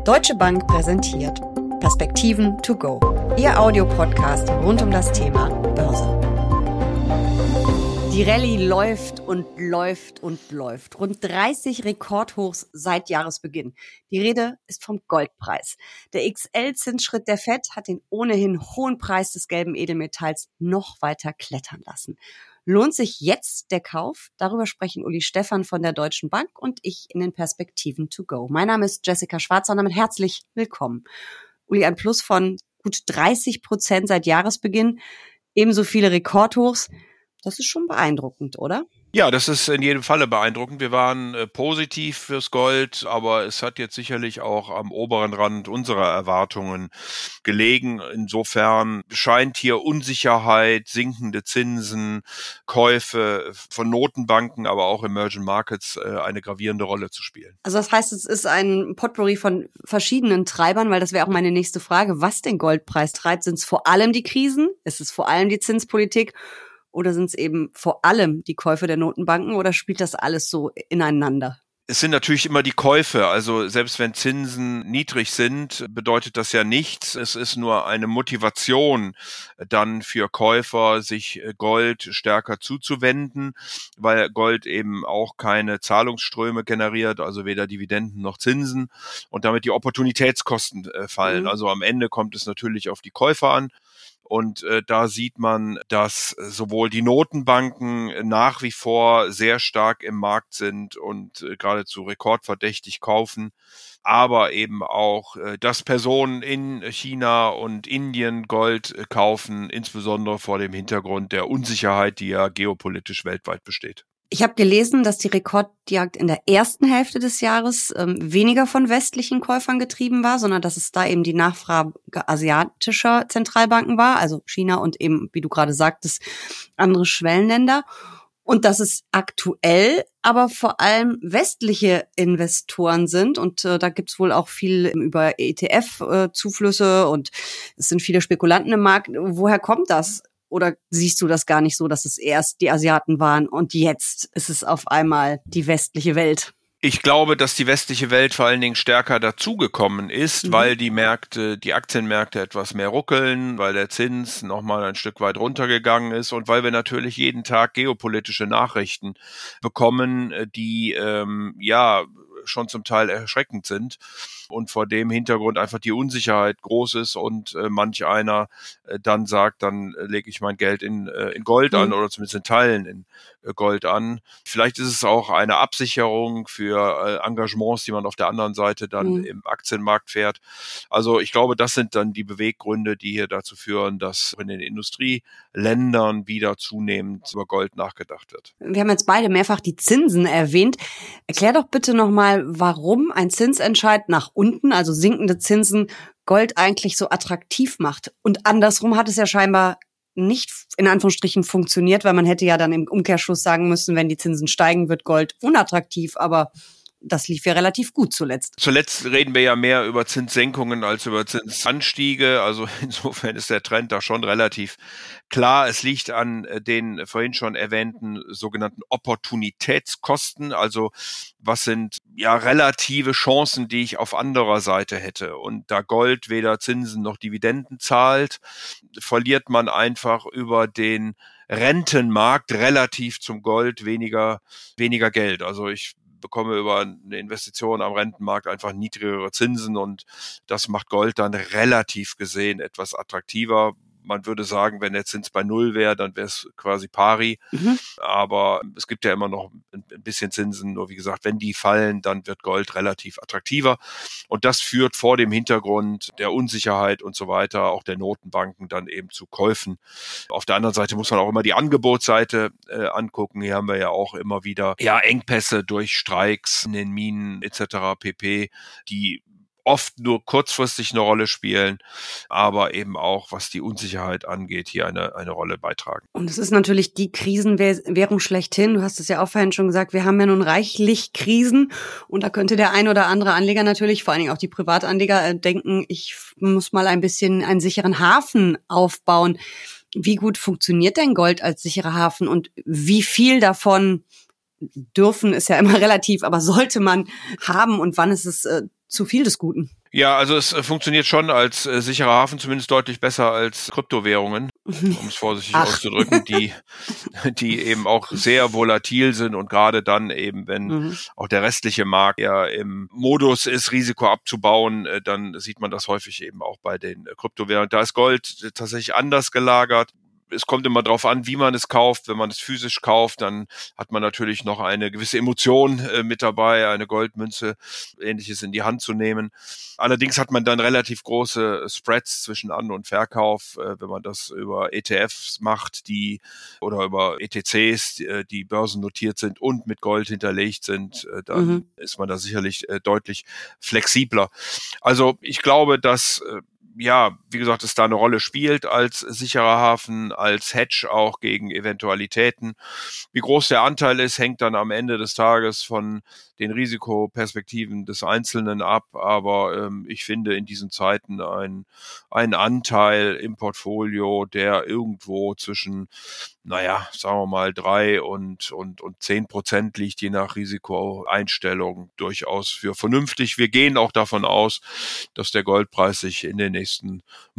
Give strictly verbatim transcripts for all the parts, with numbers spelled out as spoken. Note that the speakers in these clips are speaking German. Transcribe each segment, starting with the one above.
Deutsche Bank präsentiert Perspektiven to go, Ihr Audiopodcast rund um das Thema Börse. Die Rallye läuft und läuft und läuft. Rund dreißig Rekordhochs seit Jahresbeginn. Die Rede ist vom Goldpreis. Der X L-Zinsschritt der Fed hat den ohnehin hohen Preis des gelben Edelmetalls noch weiter klettern lassen. Lohnt sich jetzt der Kauf? Darüber sprechen Uli Stephan von der Deutschen Bank und ich in den Perspektiven to go. Mein Name ist Jessica Schwarzer und damit herzlich willkommen. Uli, ein Plus von gut dreißig Prozent seit Jahresbeginn, ebenso viele Rekordhochs. Das ist schon beeindruckend, oder? Ja, das ist in jedem Falle beeindruckend. Wir waren äh, positiv fürs Gold, aber es hat jetzt sicherlich auch am oberen Rand unserer Erwartungen gelegen. Insofern scheint hier Unsicherheit, sinkende Zinsen, Käufe von Notenbanken, aber auch Emerging Markets äh, eine gravierende Rolle zu spielen. Also das heißt, es ist ein Potpourri von verschiedenen Treibern, weil das wäre auch meine nächste Frage. Was den Goldpreis treibt, sind es vor allem die Krisen? Ist es vor allem die Zinspolitik? Oder sind es eben vor allem die Käufe der Notenbanken oder spielt das alles so ineinander? Es sind natürlich immer die Käufe, also selbst wenn Zinsen niedrig sind, bedeutet das ja nichts. Es ist nur eine Motivation dann für Käufer, sich Gold stärker zuzuwenden, weil Gold eben auch keine Zahlungsströme generiert, also weder Dividenden noch Zinsen und damit die Opportunitätskosten äh, fallen. Mhm. Also am Ende kommt es natürlich auf die Käufer an. Und äh, da sieht man, dass sowohl die Notenbanken nach wie vor sehr stark im Markt sind und äh, geradezu rekordverdächtig kaufen, aber eben auch, äh, dass Personen in China und Indien Gold äh, kaufen, insbesondere vor dem Hintergrund der Unsicherheit, die ja geopolitisch weltweit besteht. Ich habe gelesen, dass die Rekordjagd in der ersten Hälfte des Jahres ähm, weniger von westlichen Käufern getrieben war, sondern dass es da eben die Nachfrage asiatischer Zentralbanken war, also China und eben, wie du gerade sagtest, andere Schwellenländer. Und dass es aktuell aber vor allem westliche Investoren sind. Und äh, da gibt's wohl auch viel über E T F-Zuflüsse äh, und es sind viele Spekulanten im Markt. Woher kommt das? Oder siehst du das gar nicht so, dass es erst die Asiaten waren und jetzt ist es auf einmal die westliche Welt? Ich glaube, dass die westliche Welt vor allen Dingen stärker dazugekommen ist, mhm. weil die Märkte, die Aktienmärkte etwas mehr ruckeln, weil der Zins nochmal ein Stück weit runtergegangen ist und weil wir natürlich jeden Tag geopolitische Nachrichten bekommen, die ähm, ja schon zum Teil erschreckend sind und vor dem Hintergrund einfach die Unsicherheit groß ist und äh, manch einer äh, dann sagt, dann äh, lege ich mein Geld in, äh, in Gold mhm. an oder zumindest in Teilen in äh, Gold an. Vielleicht ist es auch eine Absicherung für äh, Engagements, die man auf der anderen Seite dann mhm. im Aktienmarkt fährt. Also ich glaube, das sind dann die Beweggründe, die hier dazu führen, dass in den Industrieländern wieder zunehmend über Gold nachgedacht wird. Wir haben jetzt beide mehrfach die Zinsen erwähnt. Erklär doch bitte nochmal, warum ein Zinsentscheid nach unten, also sinkende Zinsen, Gold eigentlich so attraktiv macht. Und andersrum hat es ja scheinbar nicht in Anführungsstrichen funktioniert, weil man hätte ja dann im Umkehrschluss sagen müssen, wenn die Zinsen steigen, wird Gold unattraktiv, aber das lief ja relativ gut zuletzt. Zuletzt reden wir ja mehr über Zinssenkungen als über Zinsanstiege. Also insofern ist der Trend da schon relativ klar. Es liegt an den vorhin schon erwähnten sogenannten Opportunitätskosten. Also was sind ja relative Chancen, die ich auf anderer Seite hätte? Und da Gold weder Zinsen noch Dividenden zahlt, verliert man einfach über den Rentenmarkt relativ zum Gold weniger, weniger Geld. Also ich bekomme über eine Investition am Rentenmarkt einfach niedrigere Zinsen und das macht Gold dann relativ gesehen etwas attraktiver. Man würde sagen, wenn der Zins bei Null wäre, dann wäre es quasi pari. Mhm. Aber es gibt ja immer noch ein bisschen Zinsen. Nur wie gesagt, wenn die fallen, dann wird Gold relativ attraktiver. Und das führt vor dem Hintergrund der Unsicherheit und so weiter, auch der Notenbanken, dann eben zu Käufen. Auf der anderen Seite muss man auch immer die Angebotsseite äh, angucken. Hier haben wir ja auch immer wieder ja Engpässe durch Streiks in den Minen et cetera pp., die oft nur kurzfristig eine Rolle spielen, aber eben auch, was die Unsicherheit angeht, hier eine, eine Rolle beitragen. Und es ist natürlich die Krisenwährung schlechthin. Du hast es ja auch vorhin schon gesagt, wir haben ja nun reichlich Krisen und da könnte der ein oder andere Anleger natürlich, vor allen Dingen auch die Privatanleger, denken, ich muss mal ein bisschen einen sicheren Hafen aufbauen. Wie gut funktioniert denn Gold als sicherer Hafen und wie viel davon dürfen ist ja immer relativ, aber sollte man haben und wann ist es äh, zu viel des Guten? Ja, also es äh, funktioniert schon als äh, sicherer Hafen, zumindest deutlich besser als Kryptowährungen, um es vorsichtig Ach. auszudrücken, die, die eben auch sehr volatil sind und gerade dann eben, wenn Mhm. auch der restliche Markt ja im Modus ist, Risiko abzubauen, äh, dann sieht man das häufig eben auch bei den äh, Kryptowährungen. Da ist Gold äh, tatsächlich anders gelagert. Es kommt immer darauf an, wie man es kauft. Wenn man es physisch kauft, dann hat man natürlich noch eine gewisse Emotion äh, mit dabei, eine Goldmünze, Ähnliches in die Hand zu nehmen. Allerdings hat man dann relativ große Spreads zwischen An- und Verkauf, äh, wenn man das über E T Fs macht, die oder über E T Cs, die, äh, die börsennotiert sind und mit Gold hinterlegt sind, äh, dann Mhm. ist man da sicherlich äh, deutlich flexibler. Also ich glaube, dass äh, ja, wie gesagt, es da eine Rolle spielt als sicherer Hafen, als Hedge auch gegen Eventualitäten. Wie groß der Anteil ist, hängt dann am Ende des Tages von den Risikoperspektiven des Einzelnen ab. Aber ähm, ich finde in diesen Zeiten ein, ein Anteil im Portfolio, der irgendwo zwischen, naja, sagen wir mal drei und, und, und zehn Prozent liegt, je nach Risikoeinstellung, durchaus für vernünftig. Wir gehen auch davon aus, dass der Goldpreis sich in den nächsten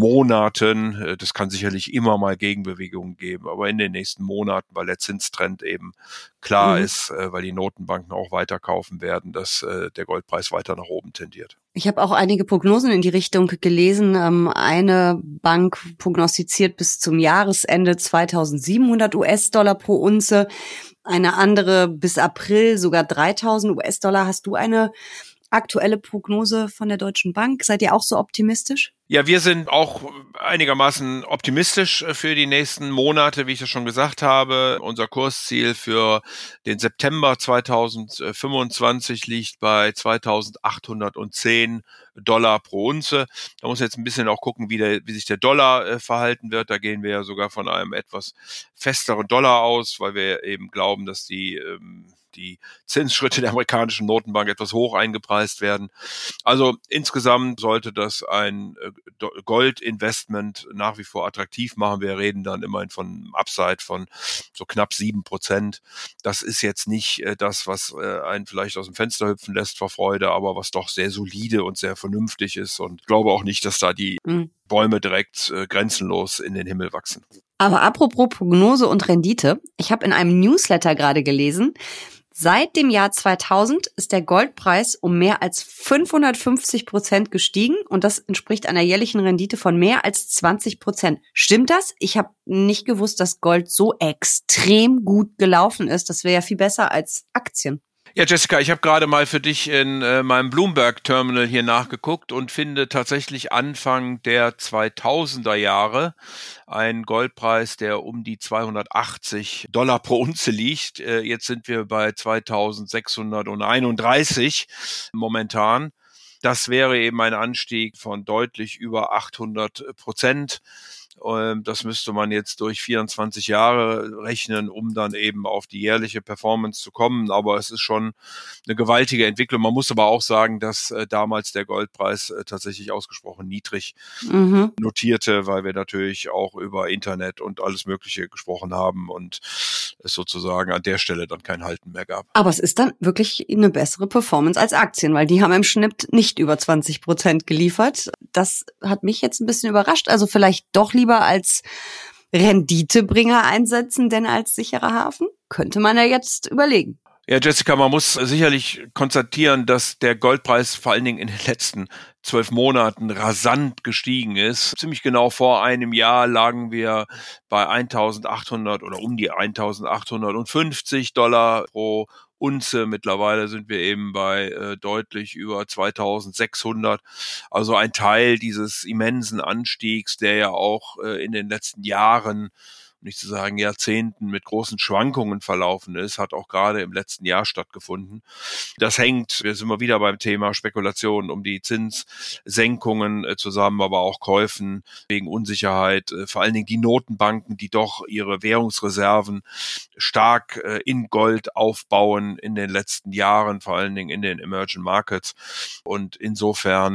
Monaten, äh, das kann sicherlich immer mal Gegenbewegungen geben, aber in den nächsten Monaten, weil der Zinstrend eben klar Mhm. ist, äh, weil die Notenbanken auch weiter kaufen werden, dass äh, der Goldpreis weiter nach oben tendiert. Ich habe auch einige Prognosen in die Richtung gelesen. Ähm, eine Bank prognostiziert bis zum Jahresende zweitausendsiebenhundert US-Dollar pro Unze, eine andere bis April sogar dreitausend US-Dollar. Hast du eine aktuelle Prognose von der Deutschen Bank? Seid ihr auch so optimistisch? Ja, wir sind auch einigermaßen optimistisch für die nächsten Monate, wie ich das schon gesagt habe. Unser Kursziel für den September zweitausendfünfundzwanzig liegt bei zweitausendachthundertzehn Dollar pro Unze. Da muss jetzt ein bisschen auch gucken, wie, der, wie sich der Dollar äh, verhalten wird. Da gehen wir ja sogar von einem etwas festeren Dollar aus, weil wir eben glauben, dass die ähm, die Zinsschritte der amerikanischen Notenbank etwas hoch eingepreist werden. Also insgesamt sollte das ein Gold-Investment nach wie vor attraktiv machen. Wir reden dann immerhin von einem Upside von so knapp sieben Prozent. Das ist jetzt nicht das, was einen vielleicht aus dem Fenster hüpfen lässt vor Freude, aber was doch sehr solide und sehr vernünftig ist. Und ich glaube auch nicht, dass da die mhm. Bäume direkt grenzenlos in den Himmel wachsen. Aber apropos Prognose und Rendite. Ich habe in einem Newsletter gerade gelesen, seit dem Jahr zweitausend ist der Goldpreis um mehr als fünfhundertfünfzig Prozent gestiegen und das entspricht einer jährlichen Rendite von mehr als zwanzig Prozent. Stimmt das? Ich habe nicht gewusst, dass Gold so extrem gut gelaufen ist. Das wäre ja viel besser als Aktien. Ja, Jessica, ich habe gerade mal für dich in äh, meinem Bloomberg-Terminal hier nachgeguckt und finde tatsächlich Anfang der zweitausender Jahre einen Goldpreis, der um die zweihundertachtzig Dollar pro Unze liegt. Äh, jetzt sind wir bei zweitausendsechshunderteinunddreißig momentan. Das wäre eben ein Anstieg von deutlich über achthundert Prozent. Das müsste man jetzt durch vierundzwanzig Jahre rechnen, um dann eben auf die jährliche Performance zu kommen. Aber es ist schon eine gewaltige Entwicklung. Man muss aber auch sagen, dass äh, damals der Goldpreis äh, tatsächlich ausgesprochen niedrig mhm. notierte, weil wir natürlich auch über Internet und alles Mögliche gesprochen haben und es sozusagen an der Stelle dann kein Halten mehr gab. Aber es ist dann wirklich eine bessere Performance als Aktien, weil die haben im Schnitt nicht über zwanzig Prozent geliefert. Das hat mich jetzt ein bisschen überrascht. Also vielleicht doch lieber als Renditebringer einsetzen, denn als sicherer Hafen? Könnte man ja jetzt überlegen. Ja, Jessica, man muss sicherlich konstatieren, dass der Goldpreis vor allen Dingen in den letzten zwölf Monaten rasant gestiegen ist. Ziemlich genau vor einem Jahr lagen wir bei eintausendachthundert oder um die eintausendachthundertfünfzig Dollar pro Unze. Mittlerweile sind wir eben bei äh, deutlich über zweitausendsechshundert. Also ein Teil dieses immensen Anstiegs, der ja auch äh, in den letzten Jahren, nicht zu sagen Jahrzehnten, mit großen Schwankungen verlaufen ist, hat auch gerade im letzten Jahr stattgefunden. Das hängt, wir sind mal wieder beim Thema Spekulation um die Zinssenkungen zusammen, aber auch Käufen wegen Unsicherheit. Vor allen Dingen die Notenbanken, die doch ihre Währungsreserven stark in Gold aufbauen in den letzten Jahren, vor allen Dingen in den Emerging Markets. Und insofern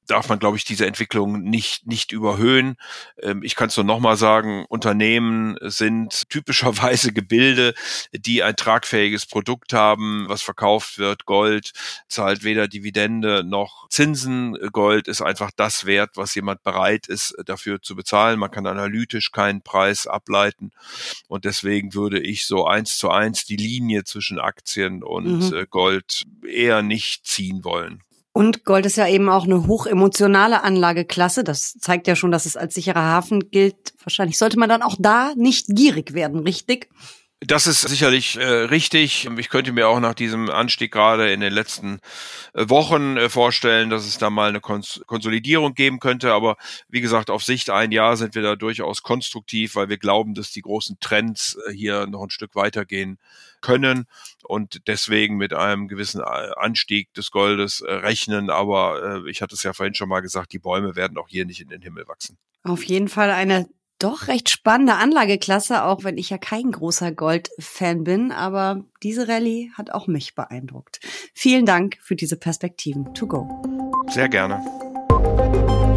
darf man, glaube ich, diese Entwicklung nicht nicht überhöhen. Ähm, ich kann es nur nochmal sagen, Unternehmen sind typischerweise Gebilde, die ein tragfähiges Produkt haben, was verkauft wird. Gold zahlt weder Dividende noch Zinsen. Gold ist einfach das Wert, was jemand bereit ist, dafür zu bezahlen. Man kann analytisch keinen Preis ableiten. Und deswegen würde ich so eins zu eins die Linie zwischen Aktien und mhm. Gold eher nicht ziehen wollen. Und Gold ist ja eben auch eine hochemotionale Anlageklasse. Das zeigt ja schon, dass es als sicherer Hafen gilt. Wahrscheinlich sollte man dann auch da nicht gierig werden, richtig? Das ist sicherlich äh, richtig. Ich könnte mir auch nach diesem Anstieg gerade in den letzten äh, Wochen äh, vorstellen, dass es da mal eine Kons- Konsolidierung geben könnte. Aber wie gesagt, auf Sicht ein Jahr sind wir da durchaus konstruktiv, weil wir glauben, dass die großen Trends äh, hier noch ein Stück weitergehen können und deswegen mit einem gewissen Anstieg des Goldes äh, rechnen. Aber äh, ich hatte es ja vorhin schon mal gesagt, die Bäume werden auch hier nicht in den Himmel wachsen. Auf jeden Fall eine doch recht spannende Anlageklasse, auch wenn ich ja kein großer Gold-Fan bin, aber diese Rallye hat auch mich beeindruckt. Vielen Dank für diese Perspektiven. To go. Sehr gerne.